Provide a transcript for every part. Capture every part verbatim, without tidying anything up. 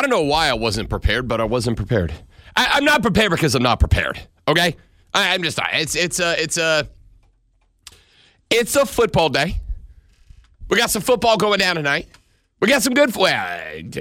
don't know why I wasn't prepared, but I wasn't prepared. I, I'm not prepared because I'm not prepared. Okay, I, I'm just not. It's it's a it's a it's a football day. We got some football going down tonight. We got some good. Well,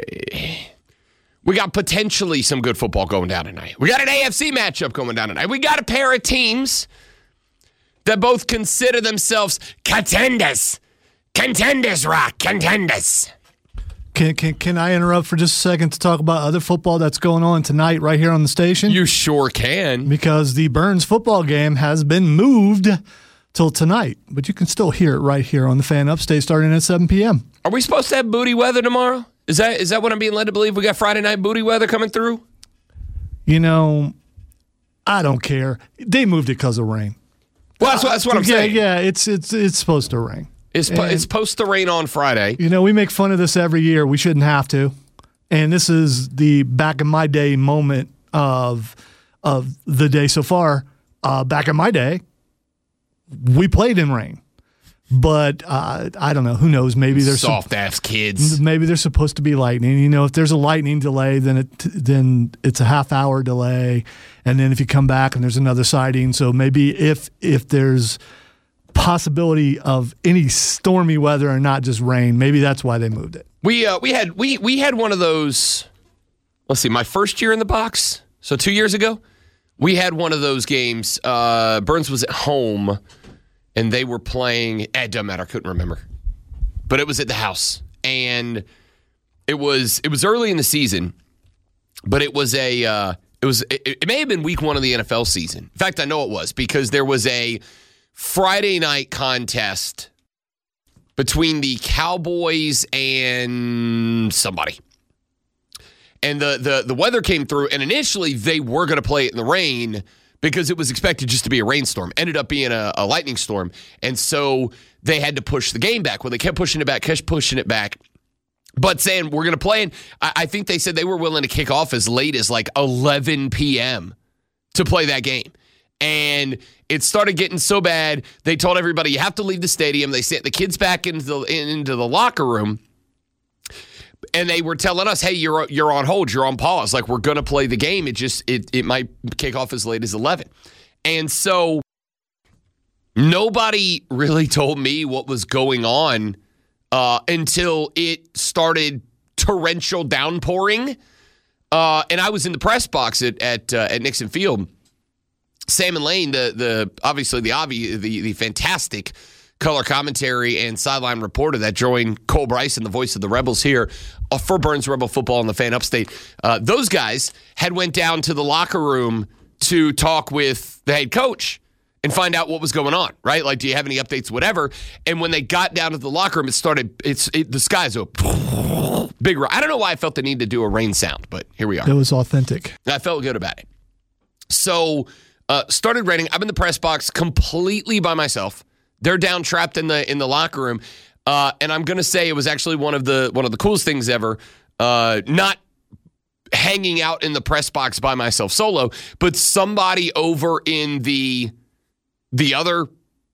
we got potentially some good football going down tonight. We got an A F C matchup going down tonight. We got a pair of teams that both consider themselves contenders. Contenders, Rock. Contenders. Can, can can I interrupt for just a second to talk about other football that's going on tonight right here on the station? You sure can. Because the Burns football game has been moved till tonight, but you can still hear it right here on the Fan Upstate starting at seven p.m. Are we supposed to have booty weather tomorrow? Is that is that what I'm being led to believe? We got Friday night booty weather coming through? You know, I don't care. They moved it because of rain. Well, that's what, that's what I'm yeah, saying. Yeah, it's it's it's supposed to rain. It's po- it's supposed to rain on Friday. You know, we make fun of this every year. We shouldn't have to. And this is the back in my day moment of of the day so far. Uh, back in my day, we played in rain. But uh, I don't know. Who knows? Maybe there's soft some, ass kids. Maybe there's supposed to be lightning. You know, if there's a lightning delay, then it then it's a half hour delay, and then if you come back and there's another sighting, so maybe if if there's possibility of any stormy weather and not just rain, maybe that's why they moved it. We uh, we had we we had one of those. Let's see, my first year in the box, so two years ago, we had one of those games. Uh, Burns was at home. And they were playing, eh, it doesn't matter, I couldn't remember. But it was at the house. And it was it was early in the season, but it was a uh, it was it, it may have been week one of the N F L season. In fact, I know it was because there was a Friday night contest between the Cowboys and somebody. And the the the weather came through, and initially they were going to play it in the rain, because it was expected just to be a rainstorm. Ended up being a, a lightning storm. And so they had to push the game back. Well, they kept pushing it back, kept pushing it back. But saying, we're going to play. And I, I think they said they were willing to kick off as late as like eleven p.m. to play that game. And it started getting so bad, they told everybody, you have to leave the stadium. They sent the kids back into the, into the locker room. And they were telling us, hey, you're you're on hold, you're on pause. Like, we're going to play the game. It just, it it might kick off as late as eleven. And so nobody really told me what was going on uh, until it started torrential downpouring. Uh, and I was in the press box at at, uh, at Nixon Field. Sam and Lane, the the obviously the obvious, the the fantastic color commentary and sideline reporter that joined Cole Bryson, the voice of the Rebels here uh, for Burns Rebel Football on the Fan Upstate. Uh, those guys had went down to the locker room to talk with the head coach and find out what was going on, right? Like, do you have any updates, whatever? And when they got down to the locker room, it started, it's it, the skies open. Big rain. I don't know why I felt the need to do a rain sound, but here we are. It was authentic. I felt good about it. So, uh, started raining. I'm in the press box completely by myself. They're down trapped in the in the locker room, uh, and I'm gonna say it was actually one of the one of the coolest things ever. Uh, not hanging out in the press box by myself solo, but somebody over in the the other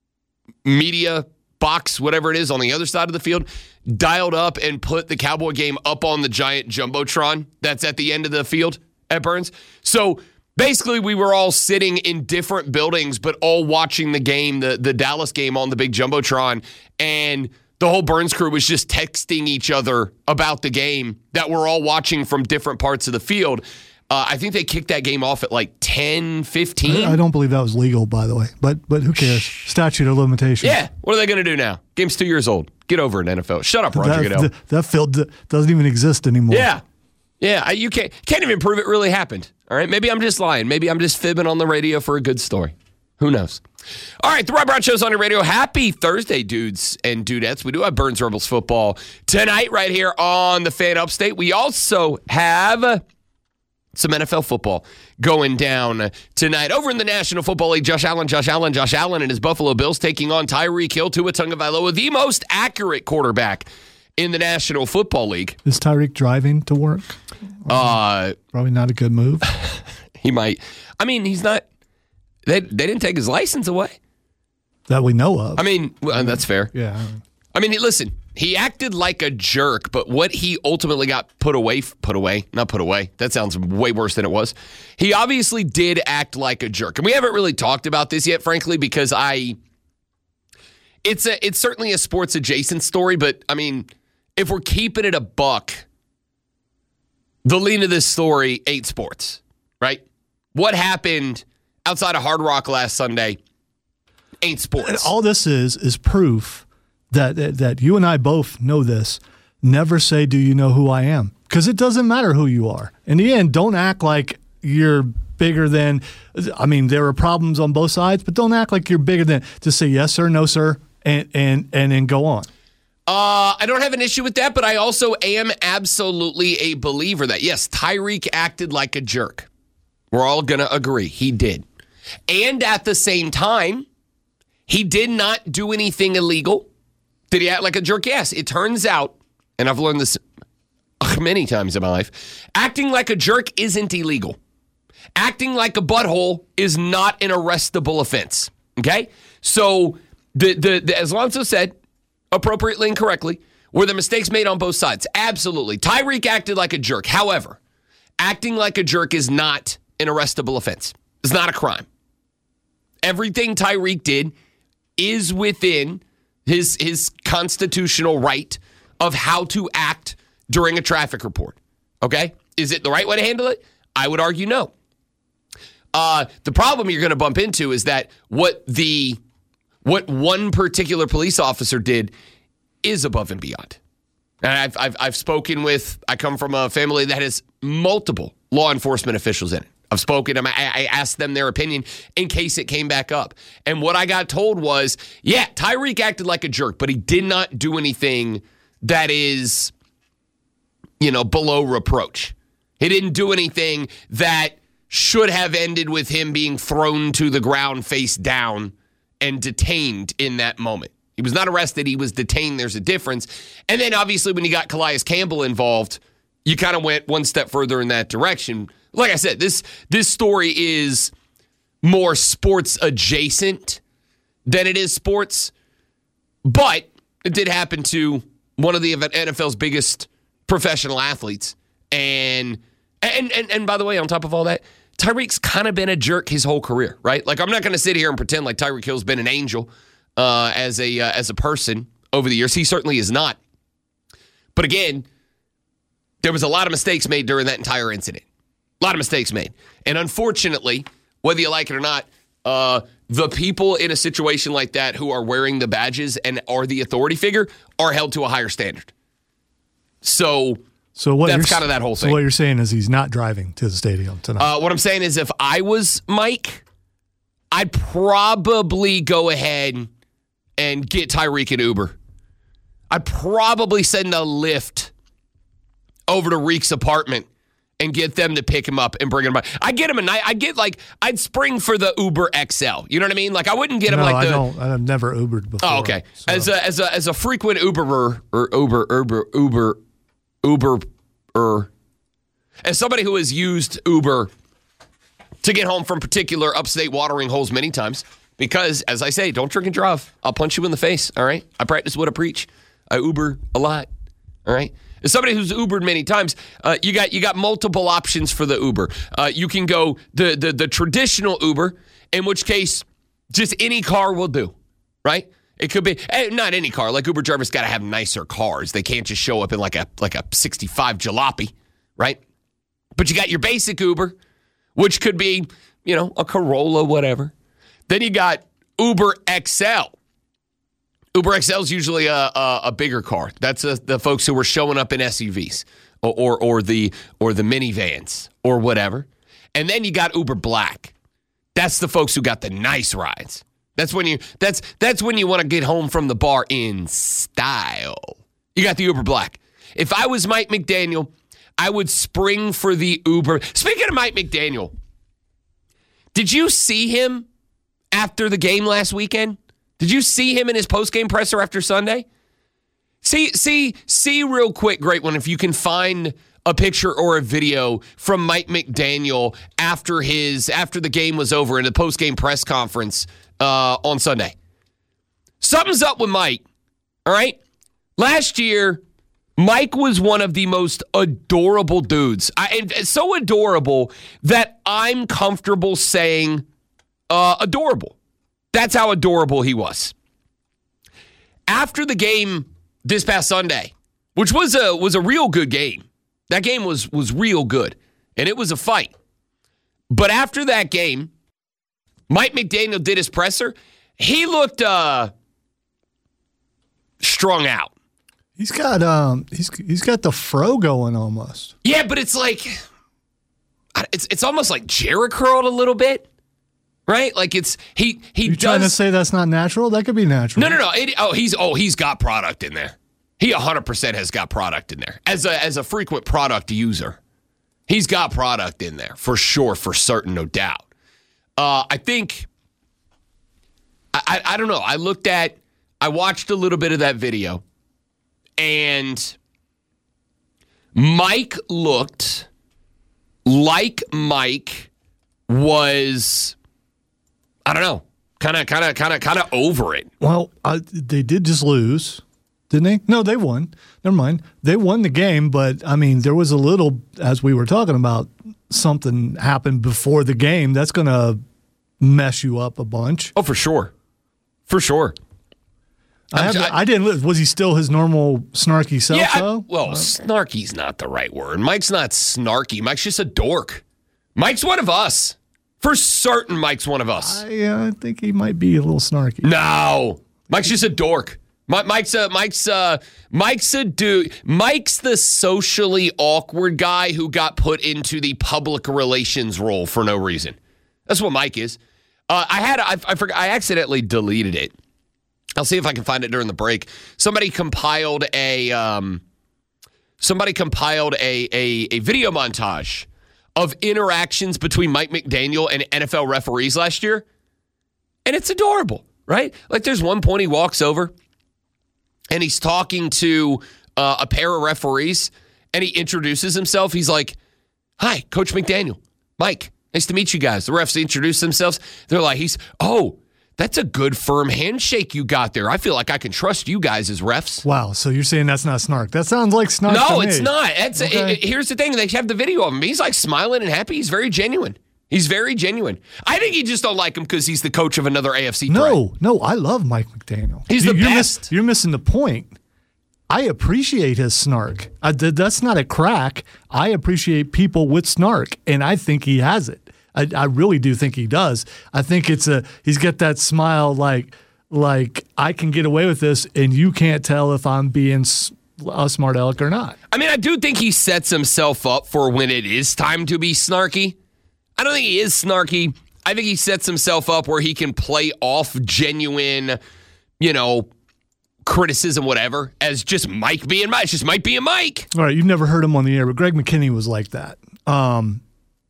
media box, whatever it is, on the other side of the field, dialed up and put the Cowboy game up on the giant jumbotron that's at the end of the field at Burns. So basically, we were all sitting in different buildings, but all watching the game, the, the Dallas game on the big jumbotron, and the whole Burns crew was just texting each other about the game that we're all watching from different parts of the field. Uh, I think they kicked that game off at like ten fifteen. I don't believe that was legal, by the way, but but who cares? Statute of limitations. Yeah, what are they going to do now? Game's two years old. Get over it, N F L. Shut up, Roger that, Goodell. That, that field doesn't even exist anymore. Yeah. Yeah, you can't can't even prove it really happened. All right, maybe I'm just lying. Maybe I'm just fibbing on the radio for a good story. Who knows? All right, the Rob Brown Show's on your radio. Happy Thursday, dudes and dudettes. We do have Burns Rebels football tonight right here on the Fan Upstate. We also have some N F L football going down tonight. Over in the National Football League, Josh Allen, Josh Allen, Josh Allen and his Buffalo Bills taking on Tyreek Hill, Tua Tagovailoa, the most accurate quarterback in the National Football League. Is Tyreek driving to work? Uh, Probably not a good move. He might. I mean, he's not. They they didn't take his license away. That we know of. I mean, well, that's fair. Yeah. I mean, listen, He acted like a jerk, but what he ultimately got put away, put away, not put away. That sounds way worse than it was. He obviously did act like a jerk. And we haven't really talked about this yet, frankly, because I, it's a, it's certainly a sports adjacent story, but I mean, if we're keeping it a buck, the lean of this story ain't sports, right? What happened outside of Hard Rock last Sunday ain't sports. And all this is is proof that, that that you and I both know this. Never say, do you know who I am? Because it doesn't matter who you are. In the end, don't act like you're bigger than, I mean, there are problems on both sides, but don't act like you're bigger than, just say yes, sir, no, sir, and and and then go on. Uh, I don't have an issue with that, but I also am absolutely a believer that, yes, Tyreek acted like a jerk. We're all going to agree. He did. And at the same time, he did not do anything illegal. Did he act like a jerk? Yes. It turns out, and I've learned this many times in my life, acting like a jerk isn't illegal. Acting like a butthole is not an arrestable offense. Okay? So, the, the, the as Alonzo said, appropriately and correctly, were the mistakes made on both sides? Absolutely. Tyreek acted like a jerk. However, acting like a jerk is not an arrestable offense. It's not a crime. Everything Tyreek did is within his, his constitutional right of how to act during a traffic report. Okay? Is it the right way to handle it? I would argue no. Uh, the problem you're going to bump into is that what the what one particular police officer did is above and beyond. And I've, I've, I've spoken with, I come from a family that has multiple law enforcement officials in it. I've spoken, I, I asked them their opinion in case it came back up. And what I got told was, yeah, Tyreek acted like a jerk, but he did not do anything that is, you know, below reproach. He didn't do anything that should have ended with him being thrown to the ground face down and detained in that moment. He was not arrested. He was detained. There's a difference. And then obviously when you got Calais Campbell involved, you kind of went one step further in that direction. Like I said, this this story is more sports adjacent than it is sports. But it did happen to one of the N F L's biggest professional athletes. And and and, and by the way, on top of all that, Tyreek's kind of been a jerk his whole career, right? Like, I'm not going to sit here and pretend like Tyreek Hill's been an angel uh, as a uh, as a person over the years. He certainly is not. But again, there was a lot of mistakes made during that entire incident. A lot of mistakes made. And unfortunately, whether you like it or not, uh, the people in a situation like that who are wearing the badges and are the authority figure are held to a higher standard. So... So what that's kind of that whole thing. So what you're saying is he's not driving to the stadium tonight. Uh, what I'm saying is if I was Mike, I'd probably go ahead and get Tyreek an Uber. I'd probably send a lift over to Reek's apartment and get them to pick him up and bring him back. I'd get him a night. I'd get like, I'd spring for the Uber X L. You know what I mean? Like I wouldn't get him no, like I the. don't. I've never Ubered before. Oh, okay. So. As a as a as a frequent Uberer or Uber Uber Uber. Uber, er, as somebody who has used Uber to get home from particular upstate watering holes many times, because, as I say, don't drink and drive. I'll punch you in the face, all right? I practice what I preach. I Uber a lot, all right? As somebody who's Ubered many times, uh, you got you got multiple options for the Uber. Uh, you can go the, the the traditional Uber, in which case just any car will do, right? It could be not any car. Like Uber drivers got to have nicer cars. They can't just show up in like a like a sixty-five jalopy, right? But you got your basic Uber, which could be, you know, a Corolla, whatever. Then you got Uber X L. Uber X L is usually a, a, a bigger car. That's a, the folks who are showing up in S U Vs or, or or the or the minivans or whatever. And then you got Uber Black. That's the folks who got the nice rides. That's when you that's that's when you want to get home from the bar in style. You got the Uber Black. If I was Mike McDaniel, I would spring for the Uber. Speaking of Mike McDaniel, did you see him after the game last weekend? Did you see him in his post-game presser after Sunday? See, see, see real quick, great one, if you can find a picture or a video from Mike McDaniel after his after the game was over in the post-game press conference Uh, on Sunday. Something's up with Mike, all right? Last year, Mike was one of the most adorable dudes. I, and so adorable that I'm comfortable saying uh, adorable. That's how adorable he was. After the game this past Sunday, which was a was a real good game. That game was was real good, and it was a fight. But after that game, Mike McDaniel did his presser. He looked uh, strung out. He's got um he's he's got the fro going almost. Yeah, but it's like it's it's almost like Jerry curled a little bit, right? Like it's he he You does. trying to say that's not natural? That could be natural. No, no, no. It, oh, he's oh he's got product in there. He one hundred percent has got product in there as a as a frequent product user. He's got product in there for sure, for certain, no doubt. Uh, I think I, I I don't know. I looked at I watched a little bit of that video. And Mike looked like Mike was, I don't know, kind of, kind of, kind of, kind of over it. Well, I, they did just lose, didn't they? No, they won. Never mind. They won the game, but, I mean, there was a little, as we were talking about, something happened before the game. That's going to mess you up a bunch. Oh, for sure. For sure. I, have, I, I didn't. Was he still his normal snarky self? Yeah, I, though? well, uh, snarky's not the right word. Mike's not snarky. Mike's just a dork. Mike's one of us. For certain, Mike's one of us. I, uh, I think he might be a little snarky. No, Mike's just a dork. Mike's a Mike's a Mike's a dude. Mike's the socially awkward guy who got put into the public relations role for no reason. That's what Mike is. Uh, I had I, I forgot I accidentally deleted it. I'll see if I can find it during the break. Somebody compiled a um, somebody compiled a, a a video montage of interactions between Mike McDaniel and N F L referees last year, and it's adorable, right? Like there's one point he walks over and he's talking to uh, a pair of referees, and he introduces himself. He's like, "Hi, Coach McDaniel, Mike, nice to meet you guys." The refs introduce themselves. They're like, "He's oh." That's a good firm handshake you got there. I feel like I can trust you guys as refs. Wow, so you're saying that's not snark. That sounds like snark No, to me. it's not. It's, okay. it, it, here's the thing. They have the video of him. He's like smiling and happy. He's very genuine. He's very genuine. I think you just don't like him because he's the coach of another A F C No, threat. no, I love Mike McDaniel. He's you, the you're best. Miss, you're missing the point. I appreciate his snark. I, that's not a crack. I appreciate people with snark, and I think he has it. I, I really do think he does. I think it's a he's got that smile like like I can get away with this, and you can't tell if I'm being a smart aleck or not. I mean, I do think he sets himself up for when it is time to be snarky. I don't think he is snarky. I think he sets himself up where he can play off genuine, you know, criticism, whatever, as just Mike being Mike. It's just Mike being Mike. All right, you've never heard him on the air, but Greg McKinney was like that. Um,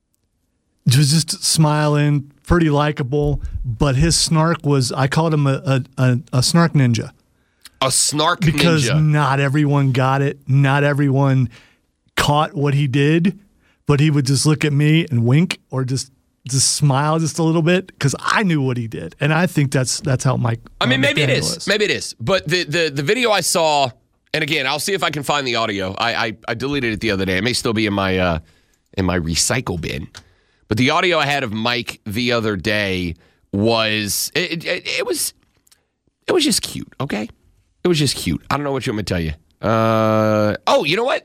was just smiling, pretty likable, but his snark was, I called him a, a, a, a snark ninja. A snark because ninja. Not everyone got it. Not everyone caught what he did, but he would just look at me and wink or just just smile just a little bit because I knew what he did. And I think that's that's how Mike I mean, uh, maybe McDaniel it is. is. Maybe it is. But the, the, the video I saw, and again, I'll see if I can find the audio. I, I, I deleted it the other day. It may still be in my uh, in my recycle bin. But the audio I had of Mike the other day was it, it, it was it was just cute, okay? It was just cute. I don't know what you want me to tell you. Uh, oh, you know what?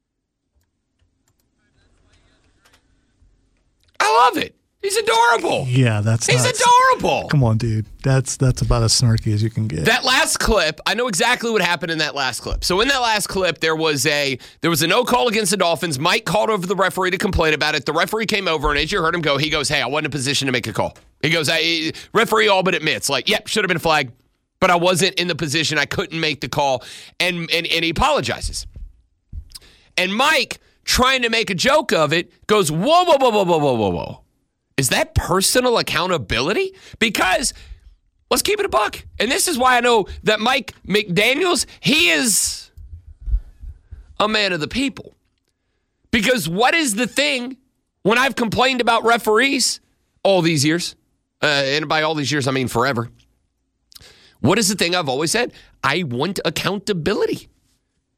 I love it. He's adorable. Yeah, that's He's nuts. adorable. Come on, dude. That's that's about as snarky as you can get. That last clip, I know exactly what happened in that last clip. So in that last clip, there was a there was a no call against the Dolphins. Mike called over the referee to complain about it. The referee came over, and as you heard him go, he goes, "Hey, I wasn't in a position to make a call." He goes, I, referee all but admits, like, yep, should have been a flag, but I wasn't in the position. I couldn't make the call, and and, and he apologizes. And Mike, trying to make a joke of it, goes, whoa, whoa, whoa, whoa, whoa, whoa, whoa, whoa. Is that personal accountability? Because let's keep it a buck. And this is why I know that Mike McDaniels, he is a man of the people. Because what is the thing when I've complained about referees all these years, uh, and by all these years, I mean forever. What is the thing I've always said? I want accountability.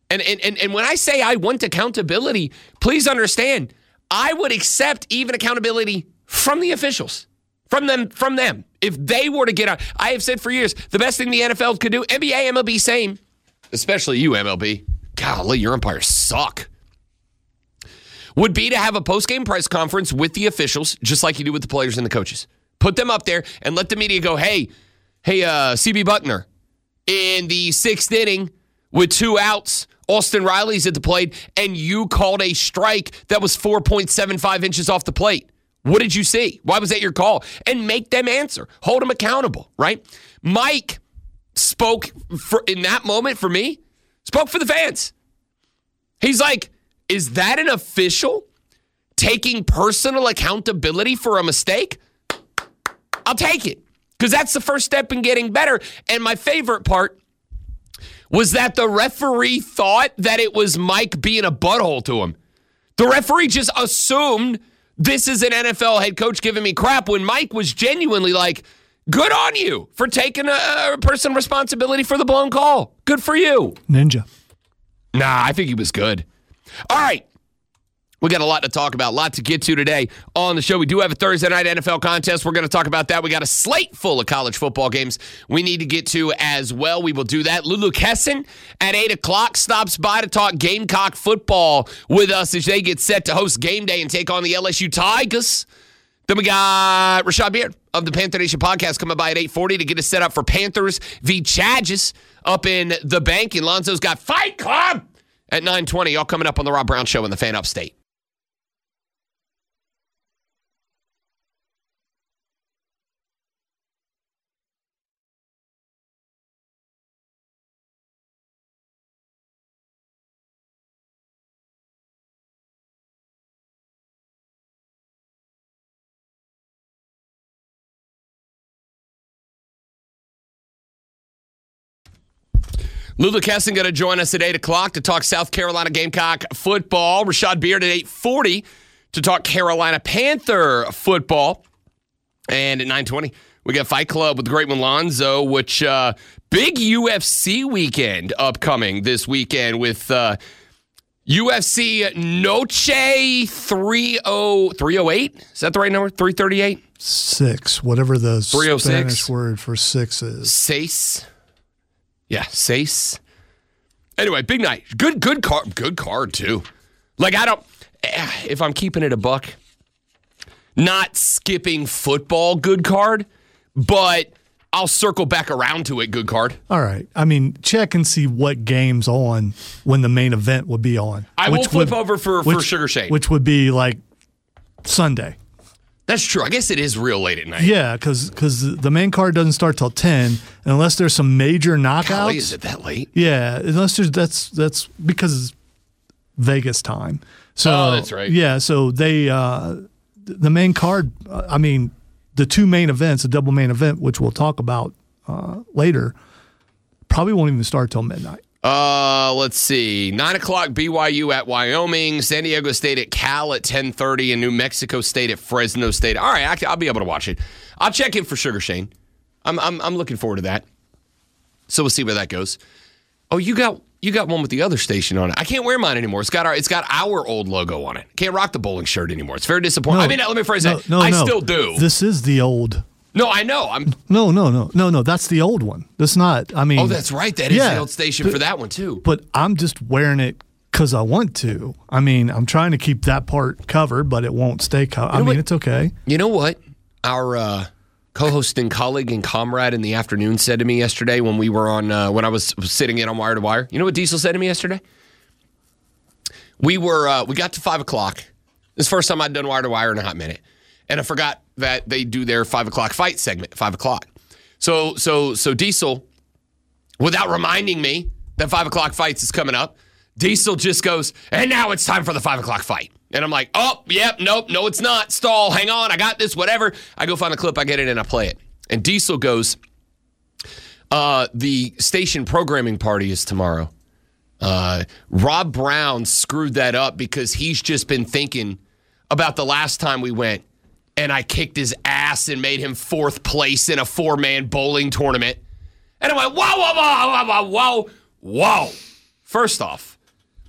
And, and, and, and when I say I want accountability, please understand, I would accept even accountability from the officials, from them, from them. If they were to get out, I have said for years, the best thing the N F L could do, N B A, M L B, same, especially you, M L B. Golly, your umpires suck. Would be to have a post-game press conference with the officials, just like you do with the players and the coaches. Put them up there and let the media go, hey, hey, uh, C B Buckner, in the sixth inning with two outs, Austin Riley's at the plate, and you called a strike that was four point seven five inches off the plate. What did you see? Why was that your call? And make them answer. Hold them accountable, right? Mike spoke for, in that moment for me, spoke for the fans. He's like, is that an official taking personal accountability for a mistake? I'll take it, because that's the first step in getting better. And my favorite part was that the referee thought that it was Mike being a butthole to him. The referee just assumed this is an N F L head coach giving me crap, when Mike was genuinely like, good on you for taking a, a personal responsibility for the blown call. Good for you. Ninja. Nah, I think he was good. All right. We got a lot to talk about, a lot to get to today on the show. We do have a Thursday night N F L contest. We're going to talk about that. We got a slate full of college football games we need to get to as well. We will do that. Lulu Kesson at eight o'clock stops by to talk Gamecock football with us as they get set to host game day and take on the L S U Tigers. Then we got Rashad Beard of the Panther Nation podcast coming by at eight forty to get us set up for Panthers v. Chargers up in the bank. And Lonzo's got Fight Club at nine twenty, all coming up on the Rob Brown Show in the Fan Upstate. Lulu Kesson going to join us at eight o'clock to talk South Carolina Gamecock football. Rashad Beard at eight forty to talk Carolina Panther football. And at nine twenty, we got Fight Club with the great one Lonzo, which uh, big U F C weekend upcoming this weekend with uh, U F C Noche three oh eight. Is that the right number? three thirty-eight? Six, whatever the three oh six Spanish word for six is. Seis. Yeah, Sace. Anyway, big night. Good, good card. Good card, too. Like, I don't, if I'm keeping it a buck, not skipping football, good card, but I'll circle back around to it, good card. All right. I mean, check and see what game's on when the main event would be on. I will flip would, over for, which, for Sugar Shane. Which would be like Sunday. That's true. I guess it is real late at night. Yeah, because the main card doesn't start till ten, and unless there's some major knockouts. Golly, is it that late? Yeah, unless there's that's that's because it's Vegas time. So oh, that's right. Yeah, so they uh, the main card. Uh, I mean, the two main events, a double main event, which we'll talk about uh, later, probably won't even start till midnight. Uh, let's see. nine o'clock B Y U at Wyoming, San Diego State at Cal at ten thirty, and New Mexico State at Fresno State. All right, I'll be able to watch it. I'll check in for Sugar Shane. I'm I'm I'm looking forward to that. So we'll see where that goes. Oh, you got you got one with the other station on it. I can't wear mine anymore. It's got our it's got our old logo on it. Can't rock the bowling shirt anymore. It's very disappointing. No, I mean, let me phrase no, that. No, I no. still do. This is the old. No, I know. I'm. No, no, no, no, no. That's the old one. That's not. I mean. Oh, that's right. That is yeah, the old station but, for that one too. But I'm just wearing it because I want to. I mean, I'm trying to keep that part covered, but it won't stay covered. I mean, what? It's okay. You know what? Our uh, co-host and colleague and comrade in the afternoon said to me yesterday when we were on uh, when I was sitting in on Wire to Wire. You know what Diesel said to me yesterday? We were uh, we got to five o'clock. This is the first time I'd done Wire to Wire in a hot minute, and I forgot that they do their five o'clock fight segment at five o'clock. So so so Diesel, without reminding me that five o'clock fights is coming up, Diesel just goes, and now it's time for the five o'clock fight. And I'm like, oh, yep, nope, no, it's not. Stall, hang on, I got this, whatever. I go find the clip, I get it, and I play it. And Diesel goes, uh, the station programming party is tomorrow. Uh, Rob Brown screwed that up because he's just been thinking about the last time we went, and I kicked his ass and made him fourth place in a four-man bowling tournament. And I'm like, whoa, whoa, whoa, whoa, whoa, whoa, whoa. First off,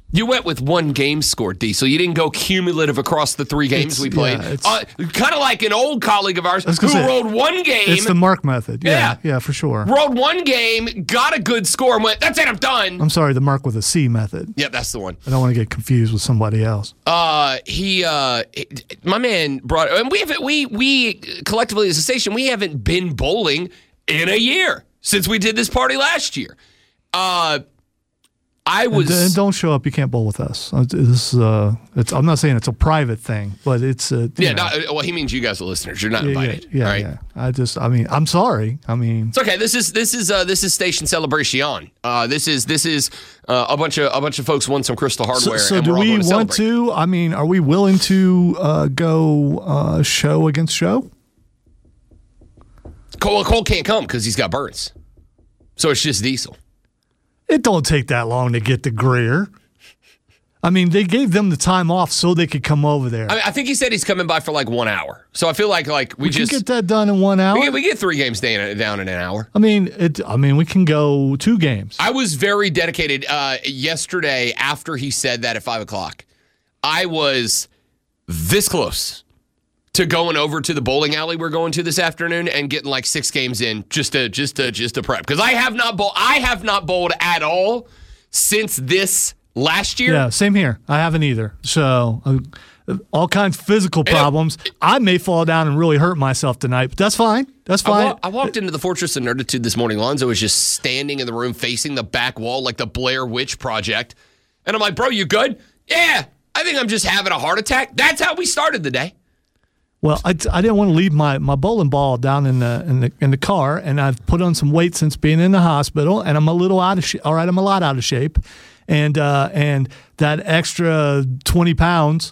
You went with one game scored, Diesel. You didn't go cumulative across the three games It's, we played. Yeah, uh, kind of like an old colleague of ours who say, rolled one game. It's the Mark method. Yeah, Yeah. yeah, for sure. Rolled one game, got a good score, and went, that's it, I'm done. I'm sorry, the Mark with a C method. Yeah, that's the one. I don't want to get confused with somebody else. Uh, he, uh, my man brought, and we haven't, we, we collectively as a station, we haven't been bowling in a year since we did this party last year. Uh, I was. And, and don't show up. You can't bowl with us. Uh, This is. Uh, it's. I'm not saying it's a private thing, but it's. Uh, yeah. know. Not, well, he means you guys, the listeners. You're not yeah, invited. Yeah. Yeah, right? yeah. I just. I mean. I'm sorry. I mean. It's okay. This is this is uh, this is Station Celebration. Uh, this is this is uh, a bunch of a bunch of folks won some Crystal hardware. So, so and do we're all we going to want celebrate. to? I mean, are we willing to uh, go uh, show against show? Cole, Cole can't come because he's got Burns. So it's just Diesel. It don't take that long to get to Greer. I mean, they gave them the time off so they could come over there. I mean, I think he said he's coming by for like one hour. So I feel like like we, we just can get that done in one hour. we get, we get three games down, down in an hour. I mean, it. I mean, we can go two games. I was very dedicated uh, yesterday after he said that at five o'clock. I was this close to going over to the bowling alley we're going to this afternoon and getting like six games in just to just to just to prep because I have not bowled. I have not bowled at all since this last year. Yeah, same here. I haven't either. So uh, all kinds of physical problems. I may fall down and really hurt myself tonight, but that's fine. That's I, fine. wa- I walked into the Fortress of Nerditude this morning. Lonzo was just standing in the room facing the back wall like the Blair Witch Project. And I'm like, bro, you good? Yeah, I think I'm just having a heart attack. That's how we started the day. Well, I, I didn't want to leave my, my bowling ball down in the, in the in the car, and I've put on some weight since being in the hospital, and I'm a little out of shape. All right, I'm a lot out of shape, and uh, and that extra twenty pounds,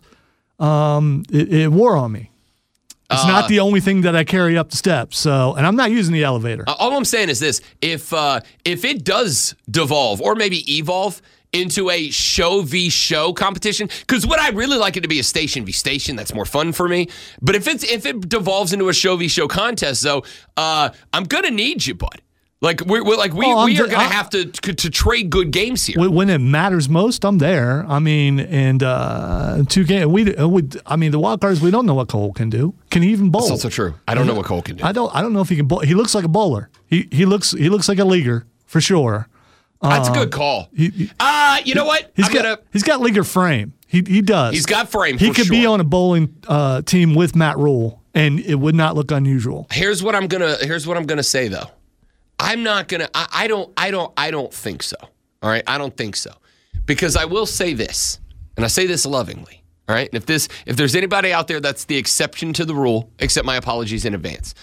um, it, it wore on me. It's uh, not the only thing that I carry up the steps. So, and I'm not using the elevator. All I'm saying is this: if uh, if it does devolve or maybe evolve into a show v show competition, because what I really like it to be a station v station. That's more fun for me. But if it's if it devolves into a show v show contest, though, uh, I'm gonna need you, bud. Like we're, we're like we, oh, we are d- gonna I, have to, to to trade good games here. When it matters most, I'm there. I mean, and uh, two games. We, we, I mean, the wild cards. We don't know what Cole can do. Can he even bowl? That's also true. I don't know what Cole can do. I don't. I don't know if he can bowl. He looks like a bowler. He he looks he looks like a leaguer for sure. That's a good call. He, he, uh, you know what? He's I'm got gonna, he's got leaguer frame. He he does. He's got frame. He for could sure. be on a bowling uh, team with Matt Rule, and it would not look unusual. Here's what I'm gonna. Here's what I'm gonna say though. I'm not gonna. I, I don't. I don't. I don't think so. All right. I don't think so, because I will say this, and I say this lovingly. All right. And if this, if there's anybody out there that's the exception to the rule, accept my apologies in advance.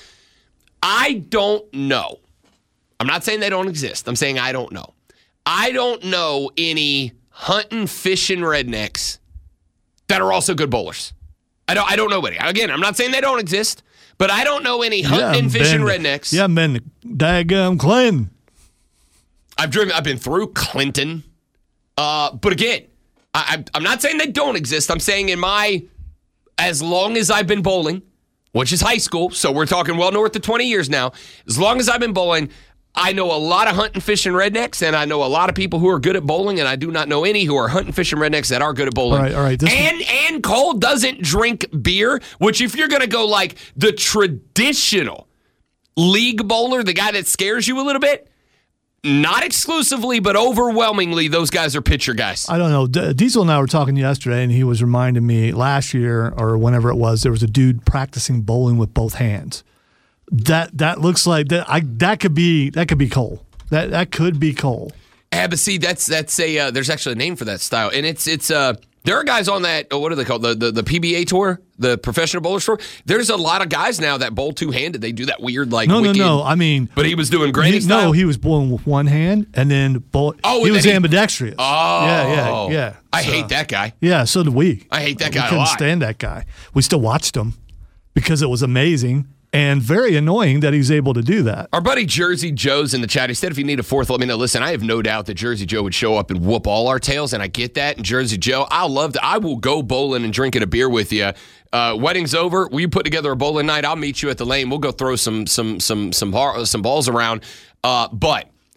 I don't know. I'm not saying they don't exist. I'm saying I don't know. I don't know any hunting, fishing rednecks that are also good bowlers. I don't. I don't know any. Again, I'm not saying they don't exist, but I don't know any hunting yeah, and fishing been, rednecks. Yeah, man, daggum Clinton. I've driven. I've been through Clinton, uh, but again, I, I'm not saying they don't exist. I'm saying in my, as long as I've been bowling, which is high school, so we're talking well north of twenty years now. As long as I've been bowling, I know a lot of hunting, fishing rednecks, and I know a lot of people who are good at bowling, and I do not know any who are hunting, fishing rednecks that are good at bowling. All right, all right. This and and Cole doesn't drink beer, which if you're going to go like the traditional league bowler, the guy that scares you a little bit, not exclusively, but overwhelmingly, those guys are pitcher guys. I don't know. D- Diesel and I were talking yesterday, and he was reminding me last year or whenever it was, there was a dude practicing bowling with both hands. That that looks like that. I that could be that could be Cole. That that could be Cole. Yeah, but see, that's that's a uh, there's actually a name for that style, and it's it's uh there are guys on that. Oh, what are they called? The, the the P B A tour, the Professional Bowlers Tour. There's a lot of guys now that bowl two handed. They do that weird like No, wicked, no, no. I mean, but he was doing granny he, style. No, he was bowling with one hand, and then bowl. Oh, he and was then he- ambidextrous. Oh, yeah, yeah, yeah. I So- hate that guy. Yeah, so did we. I hate that we guy a couldn't lot. stand that guy. We still watched him because it was amazing and very annoying that he's able to do that. Our buddy Jersey Joe's in the chat. He said, if you need a fourth, let me know. Listen, I have no doubt that Jersey Joe would show up and whoop all our tails, and I get that. And Jersey Joe, I'll love to. I will go bowling and drinking a beer with you. Uh, wedding's over. We put together a bowling night. I'll meet you at the lane. We'll go throw some some some some bar, some balls around. Uh, but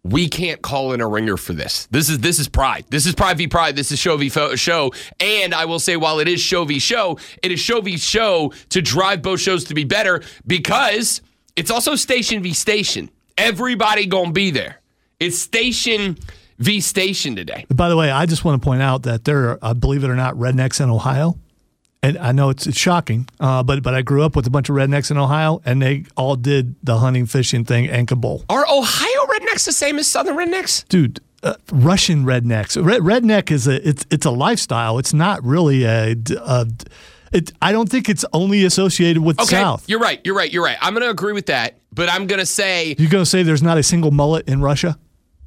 we can't call in a ringer for this. This is this is pride. This is pride v pride. This is show v fo- show. And I will say, while it is show v show, it is show v show to drive both shows to be better because it's also station v station. Everybody gonna be there. It's station v station today. By the way, I just want to point out that there are, uh, believe it or not, rednecks in Ohio. And I know it's it's shocking, uh, but but I grew up with a bunch of rednecks in Ohio, and they all did the hunting, fishing thing and Kabul. Are Ohio rednecks the same as Southern rednecks? Dude, uh, Russian rednecks. Red, redneck is a it's it's a lifestyle. It's not really a. a it, I don't think it's only associated with okay, the South. You're right. You're right. You're right. I'm going to agree with that, but I'm going to say you're going to say there's not a single mullet in Russia.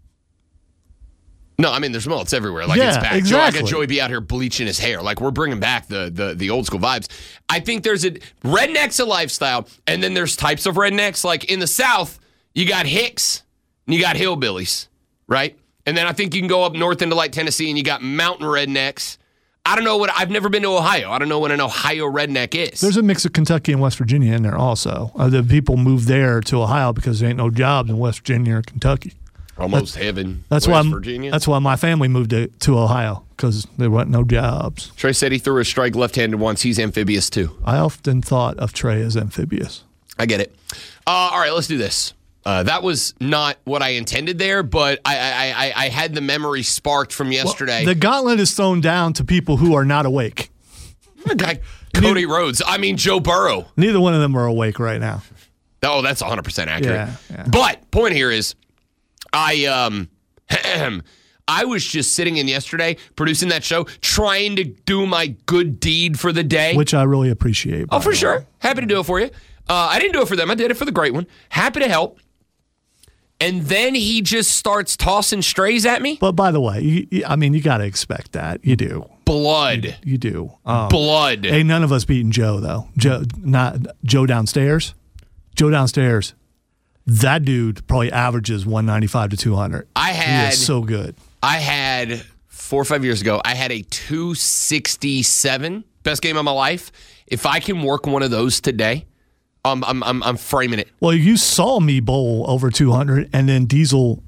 No, I mean, there's mullets everywhere. Like, yeah, it's back. exactly. Joe, I got Joey B out here bleaching his hair. Like, we're bringing back the, the the old school vibes. I think there's a redneck's a lifestyle, and then there's types of rednecks. Like, in the South, you got hicks, and you got hillbillies, right? And then I think you can go up north into, like, Tennessee, and you got mountain rednecks. I don't know what, I've never been to Ohio. I don't know what an Ohio redneck is. There's a mix of Kentucky and West Virginia in there also. Uh, the people move there to Ohio because there ain't no jobs in West Virginia or Kentucky. Almost that's, heaven. That's West why Virginia. That's why my family moved to, to Ohio because there weren't no jobs. Trey said he threw a strike left-handed once. He's amphibious too. I often thought of Trey as amphibious. I get it. Uh, all right, let's do this. Uh, that was not what I intended there, but I I, I, I had the memory sparked from yesterday. Well, the gauntlet is thrown down to people who are not awake. Guy, Cody Rhodes. I mean, Joe Burrow. Neither one of them are awake right now. Oh, that's one hundred percent accurate. Yeah, yeah. But point here is, I um. I was just sitting in yesterday producing that show, trying to do my good deed for the day. Which I really appreciate. Oh, for sure. Happy to do it for you. Uh, I didn't do it for them. I did it for the great one. Happy to help. And then he just starts tossing strays at me. But by the way, you, you, I mean, you got to expect that. You do. Blood. You, you do. Um, Blood. Hey, none of us beating Joe, though. Joe, not Joe downstairs. Joe downstairs. That dude probably averages one ninety-five to two hundred. I had he is so good. I had four or five years ago. I had a two sixty-seven, best game of my life. If I can work one of those today, um, I'm I'm I'm framing it. Well, you saw me bowl over two hundred, and then Diesel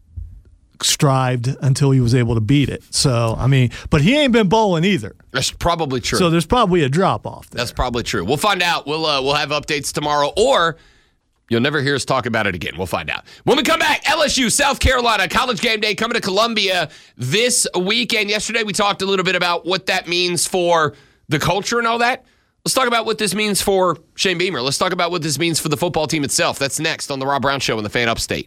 strived until he was able to beat it. So I mean, but he ain't been bowling either. That's probably true. So there's probably a drop off there. That's probably true. We'll find out. We'll uh, we'll have updates tomorrow, or you'll never hear us talk about it again. We'll find out. When we come back, L S U, South Carolina, College Game Day coming to Columbia this weekend. Yesterday, we talked a little bit about what that means for the culture and all that. Let's talk about what this means for Shane Beamer. Let's talk about what this means for the football team itself. That's next on The Rob Brown Show in the Fan Upstate.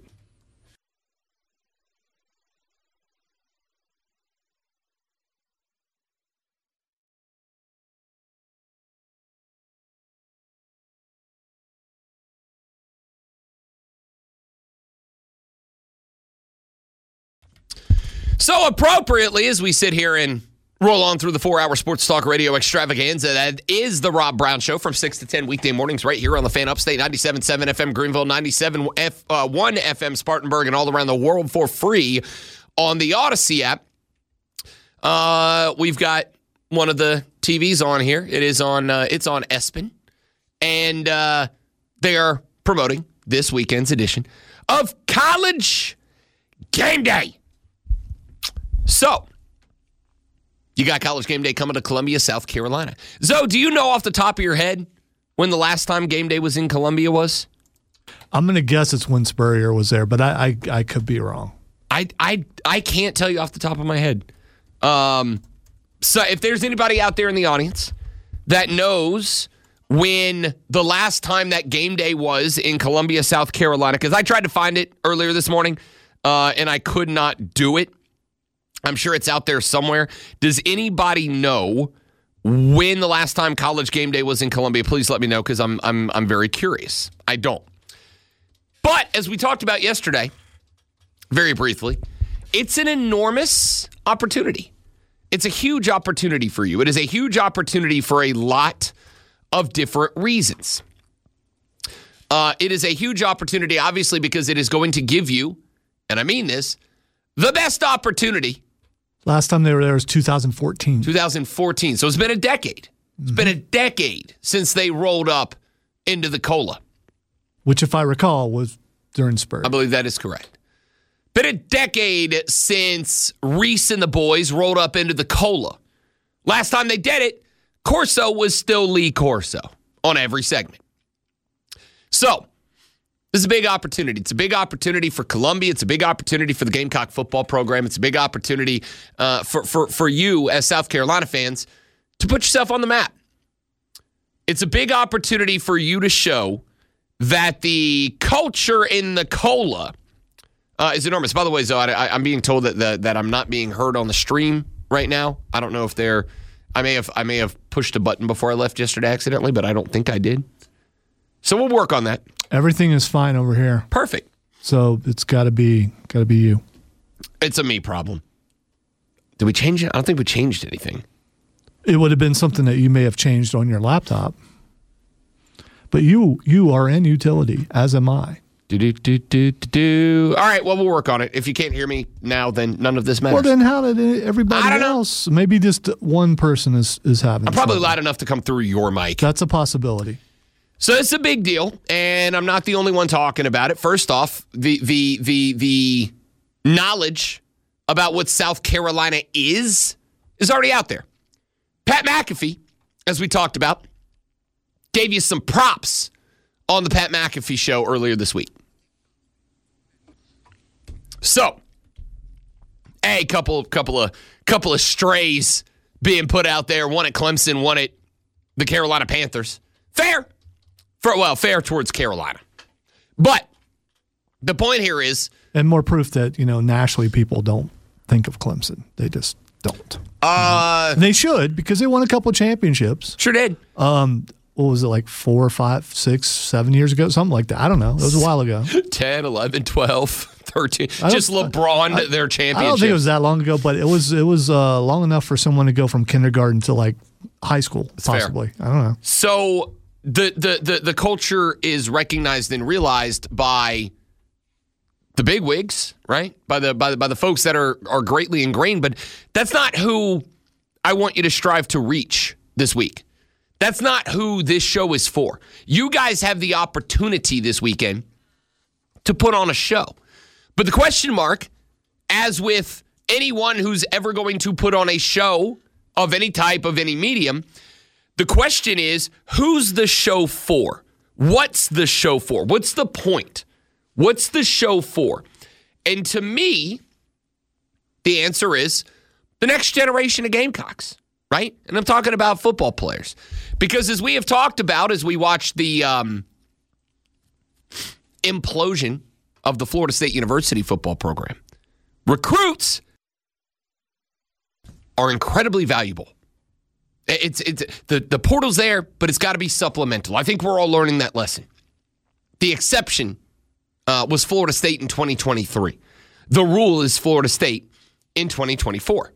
So appropriately, as we sit here and roll on through the four-hour sports talk radio extravaganza, that is the Rob Brown Show from six to ten weekday mornings right here on the Fan Upstate, ninety-seven point seven F M Greenville, ninety-seven point one F M Spartanburg, and all around the world for free on the Odyssey app. Uh, we've got one of the T Vs on here. It is on. Uh, it's on ESPN, and uh, they are promoting this weekend's edition of College Game Day. So, you got College Game Day coming to Columbia, South Carolina. Zoe, do you know off the top of your head when the last time Game Day was in Columbia was? I'm going to guess it's when Spurrier was there, but I, I I could be wrong. I I I can't tell you off the top of my head. Um, so if there's anybody out there in the audience that knows when the last time that Game Day was in Columbia, South Carolina, because I tried to find it earlier this morning, uh, and I could not do it. I'm sure it's out there somewhere. Does anybody know when the last time College Game Day was in Columbia? Please let me know because I'm I'm I'm very curious. I don't. But as we talked about yesterday, very briefly, it's an enormous opportunity. It's a huge opportunity for you. It is a huge opportunity for a lot of different reasons. Uh, it is a huge opportunity, obviously, because it is going to give you, and I mean this, the best opportunity. Last time they were there was two thousand fourteen. two thousand fourteen. So it's been a decade. It's mm-hmm. been a decade since they rolled up into the Cola. Which, if I recall, was during Spurs. I believe that is correct. Been a decade since Reese and the boys rolled up into the Cola. Last time they did it, Corso was still Lee Corso on every segment. So, this is a big opportunity. It's a big opportunity for Columbia. It's a big opportunity for the Gamecock football program. It's a big opportunity uh, for, for, for you as South Carolina fans to put yourself on the map. It's a big opportunity for you to show that the culture in the Cola uh, is enormous. By the way, Zoe, I, I'm being told that the, that I'm not being heard on the stream right now. I don't know if they're. I may have I may have pushed a button before I left yesterday accidentally, but I don't think I did. So we'll work on that. Everything is fine over here. Perfect. So it's got to be got to be you. It's a me problem. Did we change it? I don't think we changed anything. It would have been something that you may have changed on your laptop. But you you are in utility, as am I. Do, do, do, do, do, do. All right, well, we'll work on it. If you can't hear me now, then none of this matters. Well, then how did everybody I don't else? Know. Maybe just one person is, is having I'm probably trouble. loud enough to come through your mic. That's a possibility. So it's a big deal, and I'm not the only one talking about it. First off, the the the the knowledge about what South Carolina is is already out there. Pat McAfee, as we talked about, gave you some props on the Pat McAfee show earlier this week. So, a couple, couple of, couple of strays being put out there. One at Clemson, one at the Carolina Panthers. Fair, for well, fair towards Carolina. But the point here is, and more proof that you know nationally people don't think of Clemson. They just don't. Uh, they should because they won a couple of championships. Sure did. Um. What was it, like four, five, six, seven years ago? Something like that. I don't know. It was a while ago. ten, eleven, twelve, thirteen Just LeBron, I, their championship. I don't think it was that long ago, but it was it was uh, long enough for someone to go from kindergarten to like high school, That's possibly. Fair. I don't know. So the, the, the, the culture is recognized and realized by the bigwigs, right? By the, by the, by the folks that are, are greatly ingrained, but that's not who I want you to strive to reach this week. That's not who this show is for. You guys have the opportunity this weekend to put on a show. But the question mark, as with anyone who's ever going to put on a show of any type, of any medium, the question is, who's the show for? What's the show for? What's the point? What's the show for? And to me, the answer is the next generation of Gamecocks. Right? And I'm talking about football players. Because as we have talked about, as we watch the um, implosion of the Florida State University football program, recruits are incredibly valuable. It's it's the, the portal's there, but it's got to be supplemental. I think we're all learning that lesson. The exception uh, was Florida State in twenty twenty-three. The rule is Florida State in twenty twenty-four.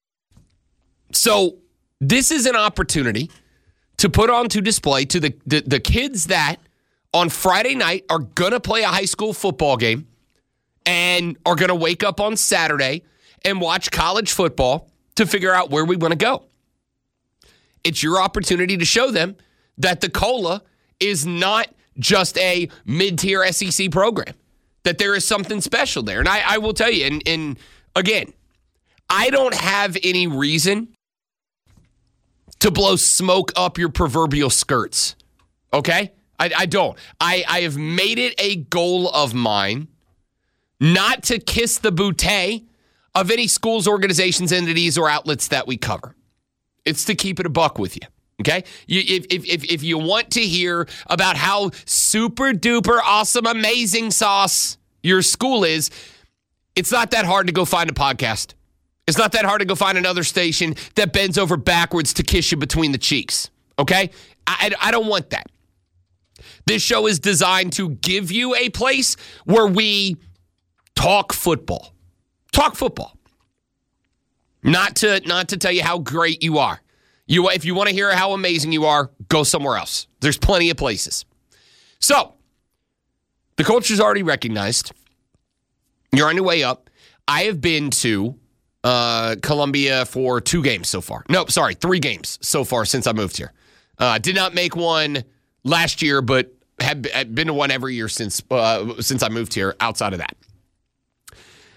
So this is an opportunity to put onto display to the, the, the kids that on Friday night are going to play a high school football game and are going to wake up on Saturday and watch college football to figure out where we want to go. It's your opportunity to show them that the Cola is not just a mid-tier S E C program, that there is something special there. And I, I will tell you, and, and again, I don't have any reason to blow smoke up your proverbial skirts, okay? I, I don't. I, I have made it a goal of mine not to kiss the bouquet of any schools, organizations, entities, or outlets that we cover. It's to keep it a buck with you, okay? You, if, if, if, if you want to hear about how super duper awesome, amazing sauce your school is, it's not that hard to go find a podcast. It's not that hard to go find another station that bends over backwards to kiss you between the cheeks, okay? I, I don't want that. This show is designed to give you a place where we talk football. Talk football. Not to, not to tell you how great you are. You, if you want to hear how amazing you are, go somewhere else. There's plenty of places. So, the culture's already recognized. You're on your way up. I have been to Uh, Columbia for two games so far. No, sorry, three games so far since I moved here. Uh, did not make one last year, but have been to one every year since uh, since I moved here outside of that.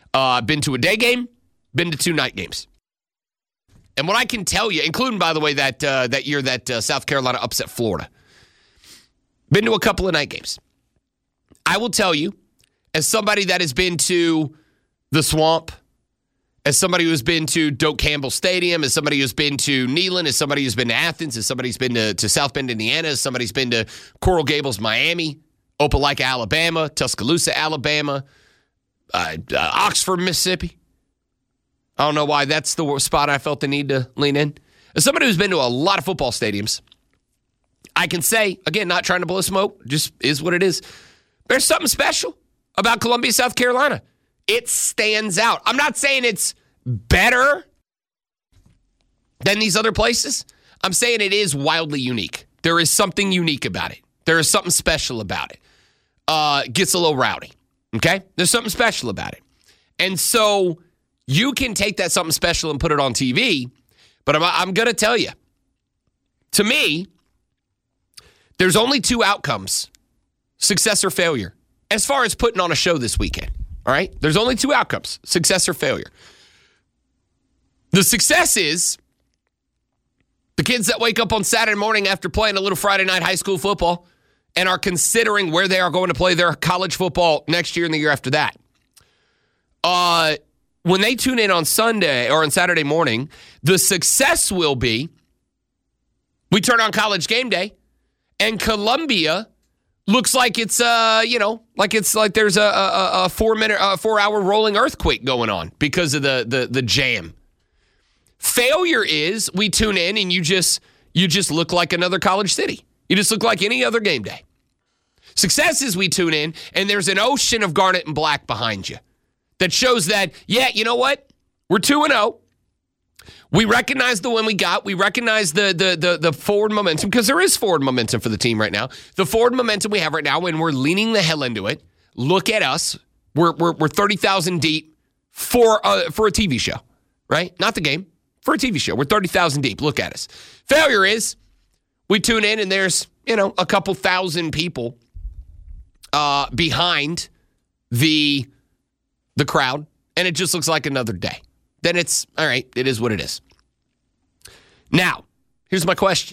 Uh, been to a day game, been to two night games. And what I can tell you, including, by the way, that uh, that year that uh, South Carolina upset Florida, been to a couple of night games. I will tell you, as somebody that has been to the Swamp, as somebody who's been to Doak Campbell Stadium, as somebody who's been to Neyland, as somebody who's been to Athens, as somebody who's been to, to South Bend, Indiana, as somebody who's been to Coral Gables, Miami, Opelika, Alabama, Tuscaloosa, Alabama, uh, uh, Oxford, Mississippi. I don't know why that's the spot I felt the need to lean in. As somebody who's been to a lot of football stadiums, I can say, again, not trying to blow smoke, just is what it is. There's something special about Columbia, South Carolina. It stands out. I'm not saying it's better than these other places. I'm saying it is wildly unique. There is something unique about it. There is something special about it. Uh, gets a little rowdy, okay? There's something special about it. And so you can take that something special and put it on T V, but I'm, I'm going to tell you, to me, there's only two outcomes, success or failure, as far as putting on a show this weekend, all right? There's only two outcomes, success or failure. The success is the kids that wake up on Saturday morning after playing a little Friday night high school football and are considering where they are going to play their college football next year and the year after that. Uh... When they tune in on Sunday or on Saturday morning, the success will be we turn on College Game Day and Columbia looks like it's uh you know like it's like there's a a, a four minute uh, four hour rolling earthquake going on because of the the the jam. Failure is we tune in and you just you just look like another college city. You just look like any other game day. Success is we tune in and there's an ocean of garnet and black behind you. That shows that, yeah, you know what? We're two and oh. We recognize the win we got. We recognize the the the, the forward momentum, because there is forward momentum for the team right now. The forward momentum we have right now, and we're leaning the hell into it. Look at us. We're we're, we're thirty thousand deep for a, for a T V show, right? Not the game. For a T V show. We're thirty thousand deep. Look at us. Failure is we tune in, and there's, you know, a couple thousand people uh, behind the... the crowd, and it just looks like another day. Then it's, all right, it is what it is. Now, here's my question.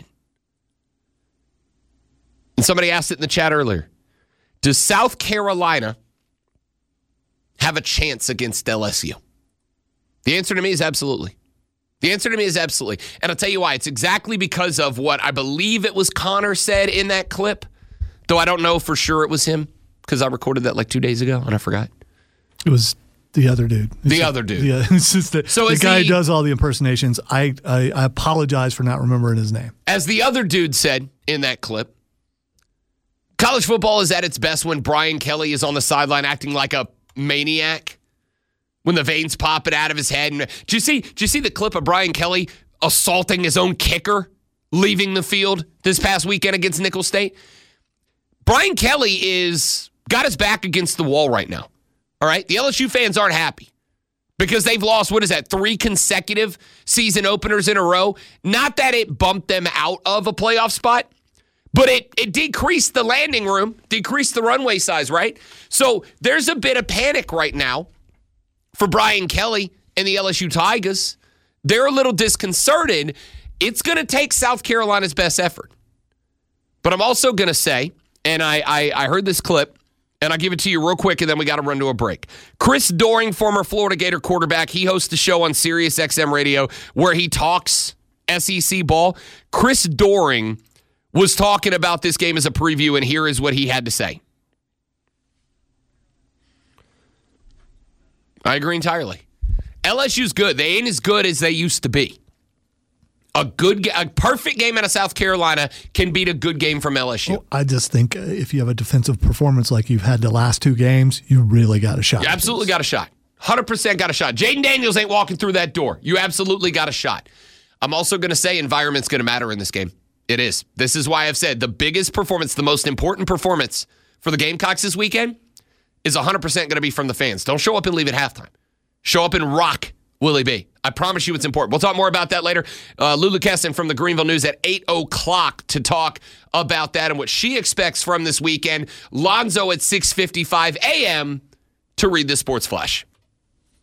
And somebody asked it in the chat earlier. Does South Carolina have a chance against L S U? The answer to me is absolutely. The answer to me is absolutely. And I'll tell you why. It's exactly because of what I believe it was Connor said in that clip, though I don't know for sure it was him, because I recorded that like two days ago, and I forgot. It was the other dude. It's the just, other dude. Yeah, it's just the, so the guy he, who does all the impersonations. I, I I apologize for not remembering his name. As the other dude said in that clip, college football is at its best when Brian Kelly is on the sideline acting like a maniac, when the veins popping out of his head. And do you see? Do you see the clip of Brian Kelly assaulting his own kicker, leaving the field this past weekend against Nicholls State? Brian Kelly is got his back against the wall right now. All right, the L S U fans aren't happy because they've lost, what is that, three consecutive season openers in a row. Not that it bumped them out of a playoff spot, but it, it decreased the landing room, decreased the runway size, right? So there's a bit of panic right now for Brian Kelly and the L S U Tigers. They're a little disconcerted. It's going to take South Carolina's best effort. But I'm also going to say, and I, I I heard this clip, and I'll give it to you real quick, and then we got to run to a break. Chris Doering, former Florida Gator quarterback, he hosts a show on Sirius X M Radio where he talks S E C ball. Chris Doering was talking about this game as a preview, and here is what he had to say. I agree entirely. L S U's good. They ain't as good as they used to be. A good, a perfect game out of South Carolina can beat a good game from L S U. Well, I just think if you have a defensive performance like you've had the last two games, you really got a shot. You absolutely got a shot. one hundred percent got a shot. Jaden Daniels ain't walking through that door. You absolutely got a shot. I'm also going to say environment's going to matter in this game. It is. This is why I've said the biggest performance, the most important performance for the Gamecocks this weekend is one hundred percent going to be from the fans. Don't show up and leave at halftime. Show up and rock Willie B. I promise you it's important. We'll talk more about that later. Uh, Lulu Keston from the Greenville News at eight o'clock to talk about that and what she expects from this weekend. Lonzo at six fifty-five a.m. to read the Sports Flash.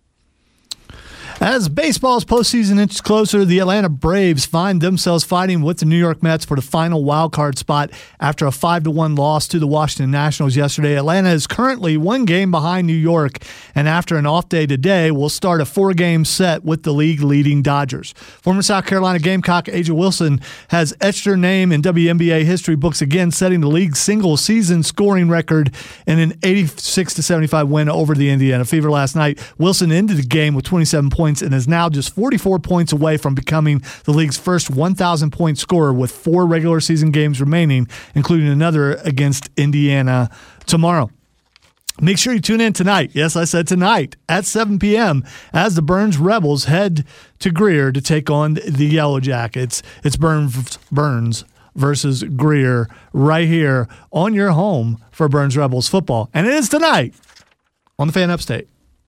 As baseball's postseason inches closer, the Atlanta Braves find themselves fighting with the New York Mets for the final wild card spot after a five to one loss to the Washington Nationals yesterday. Atlanta is currently one game behind New York, and after an off day today, will start a four-game set with the league-leading Dodgers. Former South Carolina Gamecock A'ja Wilson has etched her name in W N B A history books again, setting the league's single-season scoring record in an eighty-six to seventy-five win over the Indiana Fever last night. Wilson ended the game with twenty-seven points and is now just forty-four points away from becoming the league's first one thousand point scorer with four regular season games remaining, including another against Indiana tomorrow. Make sure you tune in tonight. Yes, I said tonight at seven p.m. as the Burns Rebels head to Greer to take on the Yellow Jackets. It's Burns, Burns versus Greer right here on your home for Burns Rebels football. And it is tonight on the Fan Upstate.